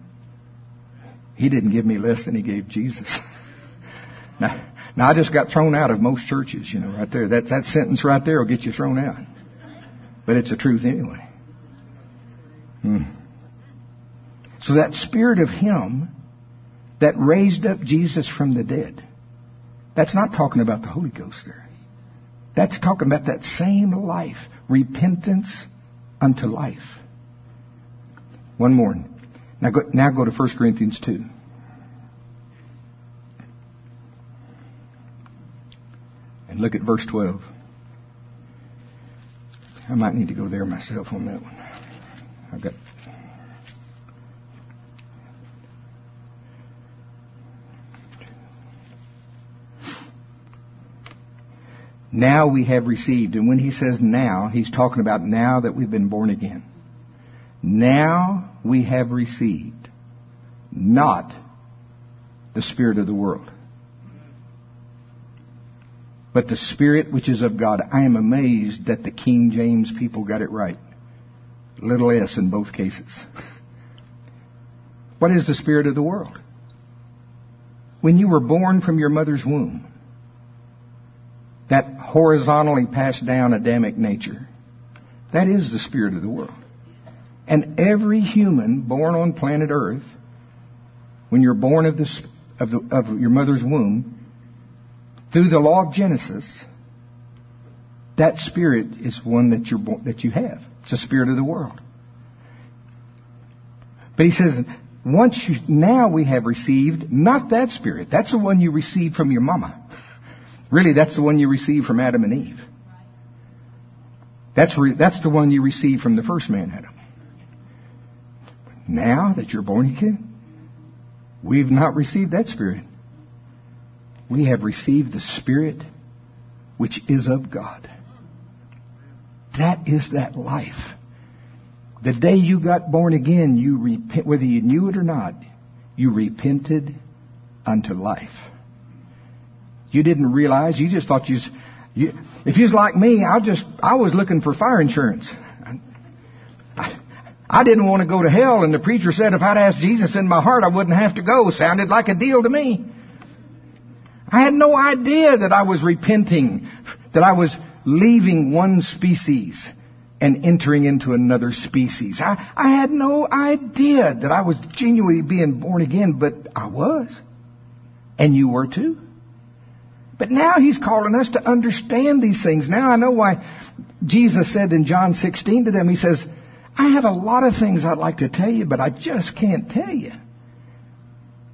S1: He didn't give me less than He gave Jesus. Now, now I just got thrown out of most churches, you know, right there. That, that sentence right there will get you thrown out. But it's the truth anyway. Hmm. So that Spirit of Him that raised up Jesus from the dead, that's not talking about the Holy Ghost there. That's talking about that same life, repentance unto life. One more. Now go, now go to First Corinthians two. And look at verse twelve. I might need to go there myself on that one. I've got... Now we have received. And when he says now, he's talking about now that we've been born again. Now we have received not the spirit of the world, but the Spirit which is of God. I am amazed that the King James people got it right. Little s in both cases. What is the spirit of the world? When you were born from your mother's womb, that horizontally passed down Adamic nature, that is the spirit of the world. And every human born on planet Earth, when you're born of, this, of, the, of your mother's womb, through the law of Genesis, that spirit is one that you're born, that you have. It's the spirit of the world. But he says, once you, now we have received not that spirit. That's the one you received from your mama. Really, that's the one you received from Adam and Eve. That's re, that's the one you received from the first man, Adam. Now that you're born again, we've not received that spirit. We have received the Spirit which is of God. That is that life. The day you got born again, you repent, whether you knew it or not, you repented unto life. You didn't realize, you just thought you, you if you was like me, I just, I was looking for fire insurance. I, I didn't want to go to hell, and the preacher said if I'd asked Jesus in my heart, I wouldn't have to go. Sounded like a deal to me. I had no idea that I was repenting, that I was leaving one species and entering into another species. I, I had no idea that I was genuinely being born again, but I was. And you were too. But now He's calling us to understand these things. Now I know why Jesus said in John sixteen to them, He says, I have a lot of things I'd like to tell you, but I just can't tell you.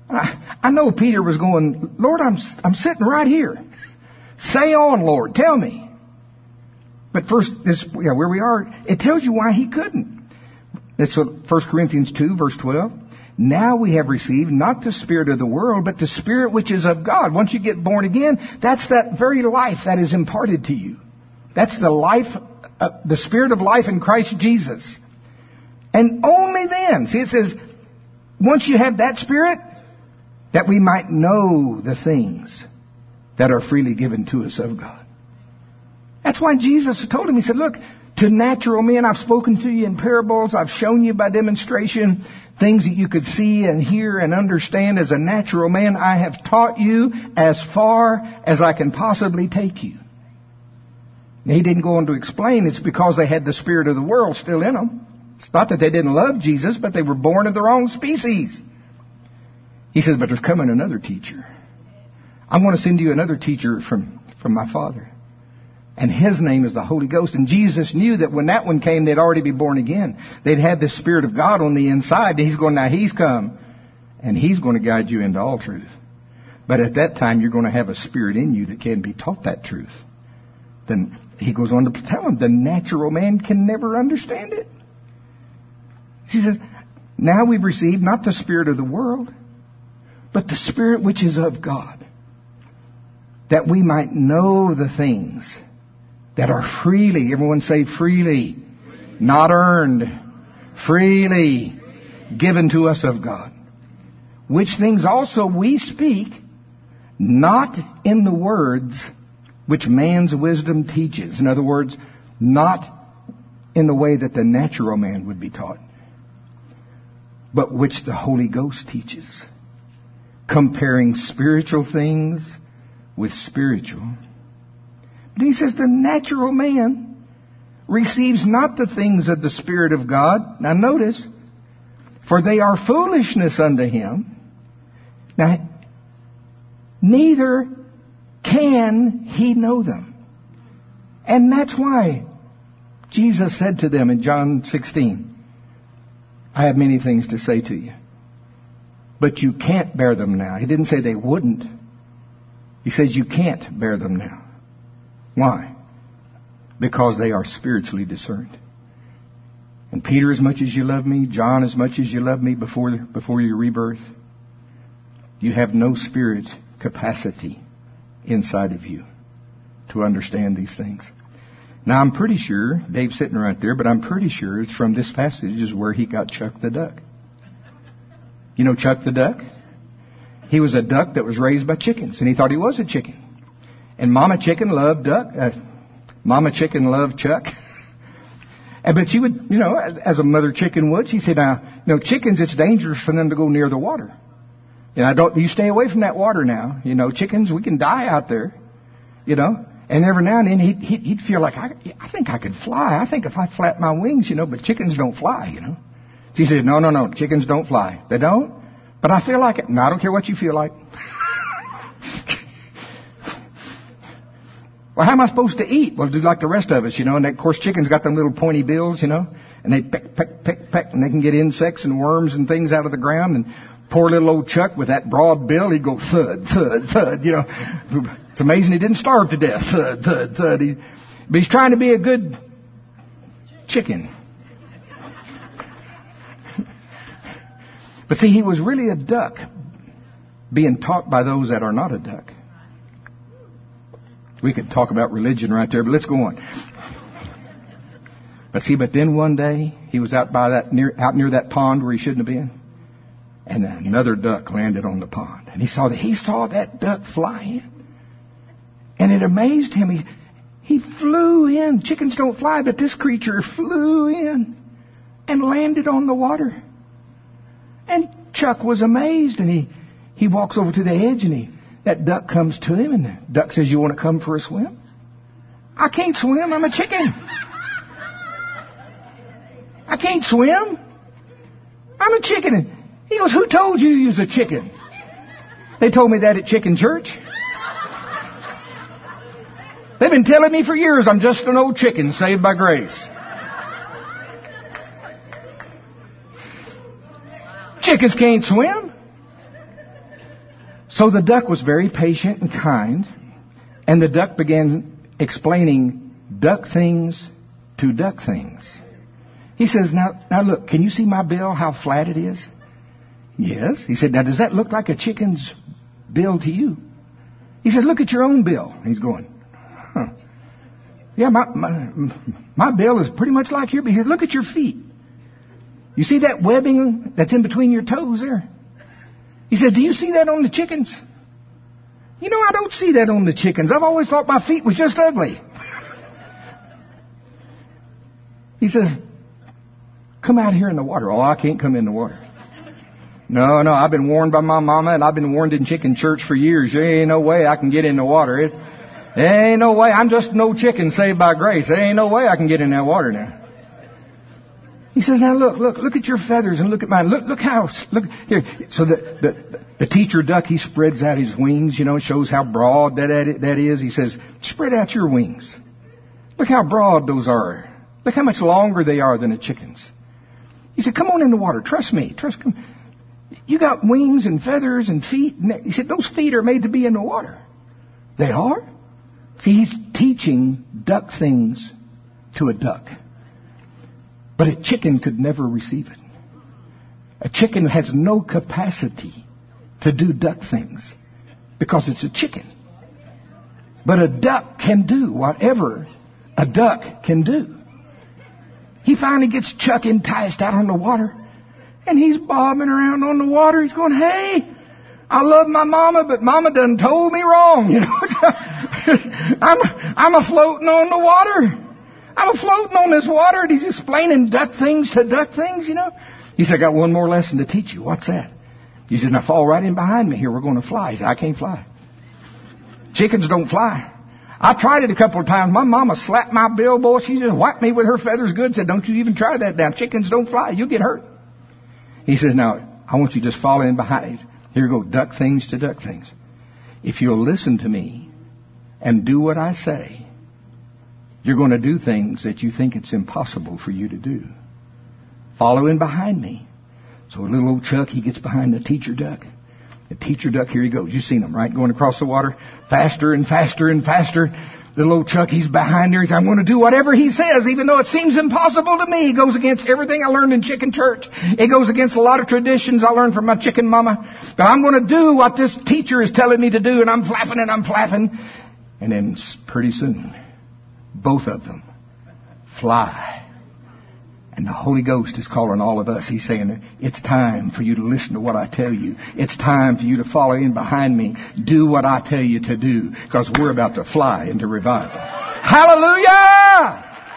S1: I, I know Peter was going, Lord, I'm, I'm sitting right here. Say on, Lord, tell me. But first, this, yeah, where we are, it tells you why he couldn't. It's First Corinthians two, verse twelve. Now we have received not the spirit of the world, but the Spirit which is of God. Once you get born again, that's that very life that is imparted to you. That's the life, uh, the Spirit of life in Christ Jesus. And only then, see, it says, once you have that Spirit, that we might know the things that are freely given to us of God. That's why Jesus told him, he said, look, to natural men, I've spoken to you in parables. I've shown you by demonstration things that you could see and hear and understand as a natural man. I have taught you as far as I can possibly take you. Now, he didn't go on to explain it's because they had the spirit of the world still in them. It's not that they didn't love Jesus, but they were born of the wrong species. He says, but there's coming another teacher. I'm going to send you another teacher from, from my Father. And his name is the Holy Ghost. And Jesus knew that when that one came, they'd already be born again. They'd had the Spirit of God on the inside. He's going, now he's come. And he's going to guide you into all truth. But at that time, you're going to have a spirit in you that can be taught that truth. Then he goes on to tell them, the natural man can never understand it. He says, now we've received not the spirit of the world, but the Spirit which is of God, that we might know the things that are freely, everyone say freely, not earned, freely given to us of God. Which things also we speak, not in the words which man's wisdom teaches. In other words, not in the way that the natural man would be taught, but which the Holy Ghost teaches, comparing spiritual things with spiritual. But he says the natural man receives not the things of the Spirit of God. Now notice, for they are foolishness unto him. Now, neither can he know them. And that's why Jesus said to them in John sixteen, I have many things to say to you, but you can't bear them now. He didn't say they wouldn't. He says you can't bear them now. Why? Because they are spiritually discerned. And Peter, as much as you love me, John, as much as you love me before, before your rebirth, you have no spirit capacity inside of you to understand these things. Now, I'm pretty sure, Dave's sitting right there, but I'm pretty sure it's from this passage is where he got Chuck the duck. You know Chuck the duck? He was a duck that was raised by chickens, and he thought he was a chicken. And Mama Chicken loved Duck. Uh, Mama Chicken loved Chuck. And, but she would, you know, as, as a mother chicken would, she said, now, you know, chickens, it's dangerous for them to go near the water. You know, don't, you stay away from that water now. You know, chickens, we can die out there. You know, and every now and then he'd, he'd, he'd feel like, I, I think I could fly. I think if I flap my wings, you know, but chickens don't fly, you know. She said, no, no, no, chickens don't fly. They don't? But I feel like it. No, I don't care what you feel like. Well, how am I supposed to eat? Well, do like the rest of us, you know. And of course, chickens got them little pointy bills, you know. And they peck, peck, peck, peck, and they can get insects and worms and things out of the ground. And poor little old Chuck with that broad bill, he'd go thud, thud, thud, you know. It's amazing he didn't starve to death. Thud, thud, thud. He, but he's trying to be a good chicken. But see, he was really a duck being taught by those that are not a duck. We could talk about religion right there, but let's go on. But see, but then one day he was out by that near out near that pond where he shouldn't have been, and another duck landed on the pond, and he saw that he saw that duck fly in, and it amazed him. He he flew in. Chickens don't fly, but this creature flew in and landed on the water. And Chuck was amazed, and he he walks over to the edge, and he. That duck comes to him, and the duck says, you want to come for a swim? I can't swim. I'm a chicken. I can't swim. I'm a chicken. And he goes, who told you you was a chicken? They told me that at Chicken Church. They've been telling me for years I'm just an old chicken saved by grace. Chickens can't swim. So the duck was very patient and kind, and the duck began explaining duck things to duck things. He says, now, now look, can you see my bill, how flat it is? Yes. He said, now does that look like a chicken's bill to you? He said, look at your own bill. He's going, huh. Yeah, my, my, my bill is pretty much like yours. He says, look at your feet. You see that webbing that's in between your toes there? He said, do you see that on the chickens? You know, I don't see that on the chickens. I've always thought my feet was just ugly. He says, come out here in the water. Oh, I can't come in the water. No, no, I've been warned by my mama, and I've been warned in chicken church for years. There ain't no way I can get in the water. It, there ain't no way. I'm just no chicken saved by grace. There ain't no way I can get in that water now. He says, now look, look, look at your feathers and look at mine. Look, look how, look here. So the, the, the teacher duck, he spreads out his wings, you know, shows how broad that, that is. He says, spread out your wings. Look how broad those are. Look how much longer they are than the chickens. He said, come on in the water. Trust me. Trust me. You got wings and feathers and feet. He said, those feet are made to be in the water. They are? See, he's teaching duck things to a duck. But a chicken could never receive it. A chicken has no capacity to do duck things because it's a chicken. But a duck can do whatever a duck can do. He finally gets Chuck enticed out on the water, and he's bobbing around on the water. He's going, hey, I love my mama, but mama done told me wrong. You know, I'm, I'm a floating on the water. I'm floating on this water, and he's explaining duck things to duck things, you know. He said, I got one more lesson to teach you. What's that? He says, now fall right in behind me here. We're going to fly. He said, I can't fly. Chickens don't fly. I tried it a couple of times. My mama slapped my bill, boy. She just whacked me with her feathers good. Said, don't you even try that now. Chickens don't fly. You'll get hurt. He says, now, I want you to just fall in behind. Here you go, duck things to duck things. If you'll listen to me and do what I say, you're going to do things that you think it's impossible for you to do. Follow in behind me. So little old Chuck, he gets behind the teacher duck. The teacher duck, here he goes. You've seen him, right? Going across the water faster and faster and faster. Little old Chuck, he's behind there. He's, I'm going to do whatever he says, even though it seems impossible to me. It goes against everything I learned in chicken church. It goes against a lot of traditions I learned from my chicken mama. But I'm going to do what this teacher is telling me to do, and I'm flapping and I'm flapping. And then pretty soon, both of them fly. And the Holy Ghost is calling all of us. He's saying, it's time for you to listen to what I tell you. It's time for you to follow in behind me. Do what I tell you to do, because we're about to fly into revival. Hallelujah!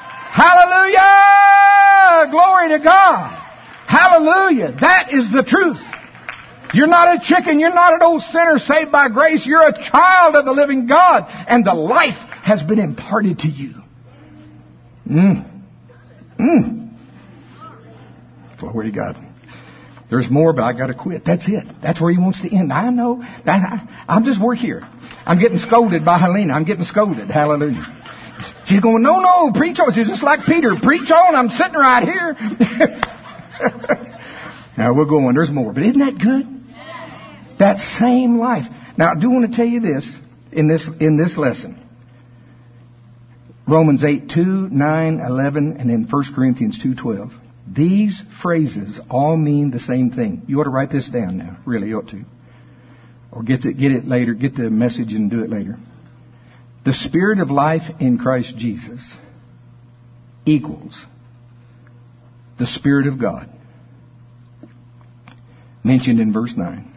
S1: Hallelujah! Glory to God! Hallelujah! That is the truth. You're not a chicken. You're not an old sinner saved by grace. You're a child of the living God. And the life has been imparted to you. Mm. Mm. Glory to God. There's more, but I got to quit. That's it. That's where he wants to end. I know. That, I, I'm just work here. I'm getting scolded by Helena. I'm getting scolded. Hallelujah. She's going, no, no, preach on. She's just like Peter. Preach on. I'm sitting right here. Now we're going. There's more. But isn't that good? That same life. Now I do want to tell you this in this in this lesson. Romans eight, two, nine, eleven, and then First Corinthians two, twelve. These phrases all mean the same thing. You ought to write this down now. Really, you ought to. Or get the, get it later. Get the message and do it later. The Spirit of life in Christ Jesus equals the Spirit of God, mentioned in verse nine.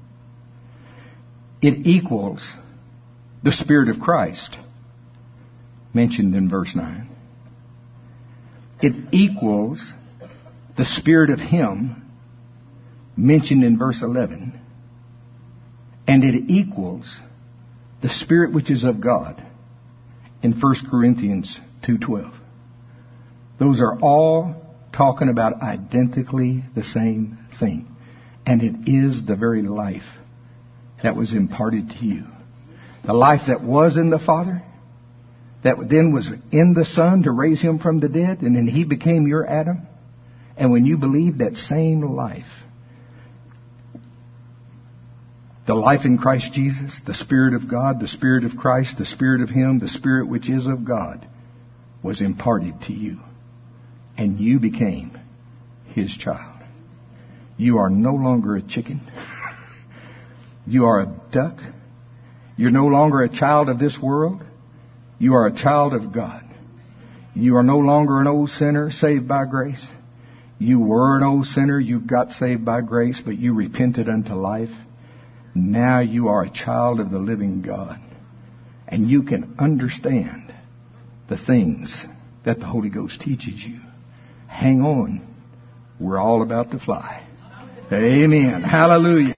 S1: It equals the Spirit of Christ, mentioned in verse nine. It equals the Spirit of Him, mentioned in verse eleven. And it equals the Spirit which is of God in First Corinthians two twelve. Those are all talking about identically the same thing. And it is the very life that was imparted to you. The life that was in the Father, that then was in the Son to raise Him from the dead, and then He became your Adam. And when you believe that same life, The life in Christ Jesus, the Spirit of God, the Spirit of Christ, the Spirit of Him, the Spirit which is of God, was imparted to you. And you became His child. You are no longer a chicken. You are a duck. You're no longer a child of this world. You are a child of God. You are no longer an old sinner saved by grace. You were an old sinner. You got saved by grace, but you repented unto life. Now you are a child of the living God. And you can understand the things that the Holy Ghost teaches you. Hang on. We're all about to fly. Amen. Hallelujah.